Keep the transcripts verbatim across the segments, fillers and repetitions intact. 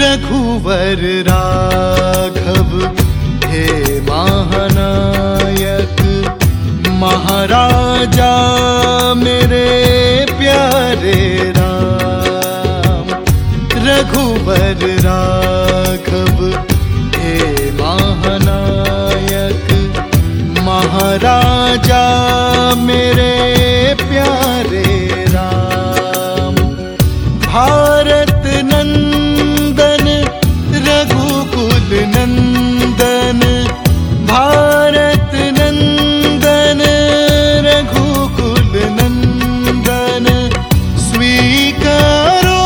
रघुवर राघव हे महानायक, महाराजा मेरे प्यारे राम। रघुवर राघव हे महानायक, महाराजा मेरे प्यारे राम। भारत नंदन रघुकुल नंदन, भारत नंदन रघुकुल नंदन, स्वीकारो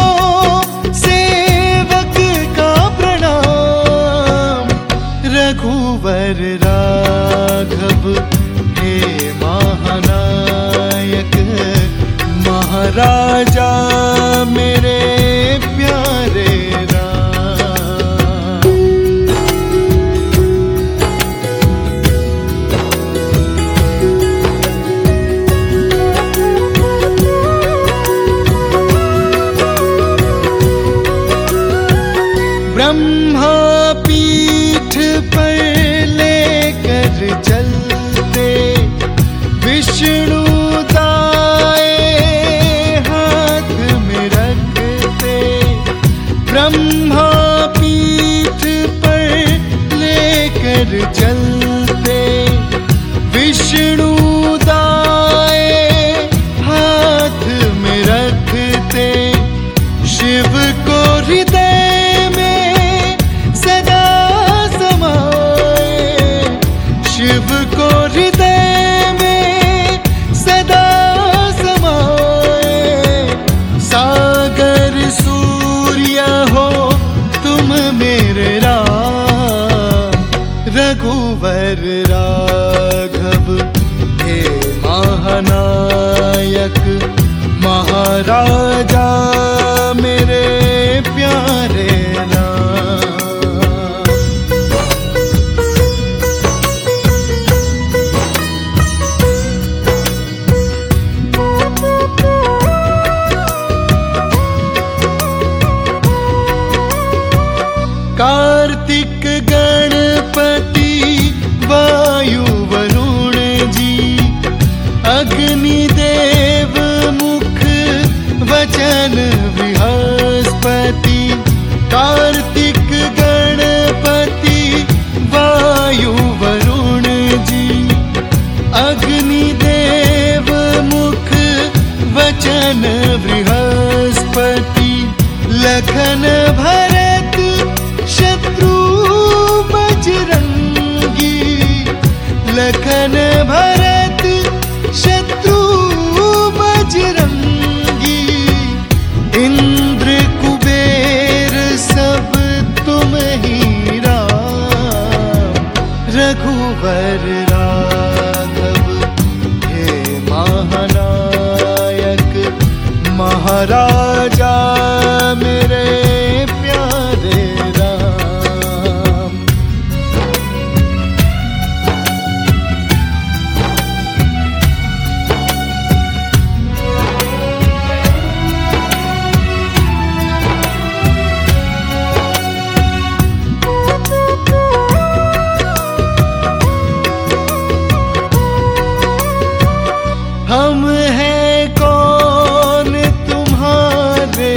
सेवक का प्रणाम। रघुवर राघव हे महानायक, महाराजा मेरे प्यारे राम। ब्रह्मा पीठ पर लेकर चलते, विष्णु ब्रह्मा पीठ पर लेकर चलते, विष्णु दाए हाथ में रखते। शिव को हृदय में सदा समाए, शिव को हृदय में सदा समाए। सागर सूर्य हो तुम मेरे राम। रघुवर राघव हे महानायक, महाराजा मेरे प्यारे राम। कार्तिक गणपति वायु वरुण जी, अग्निदेव मुख वचन बृहस्पति। कार्तिक गणपति वायु वरुण जी, अग्निदेव मुख वचन बृहस्पति। लखन भरत शत्रु बजरंगी, लखन भरत शत्रु बजरंगी। इंद्र कुबेर सब तुम ही राम। रघुवर राघव हे महानायक, महाराजा मेरे प्यारे राम। हम हैं कौन तुम्हारे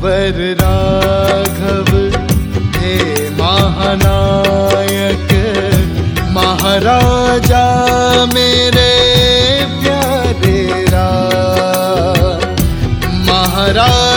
कुंवर राघव हे महानायक महाराजा मेरे प्यारे राम महाराज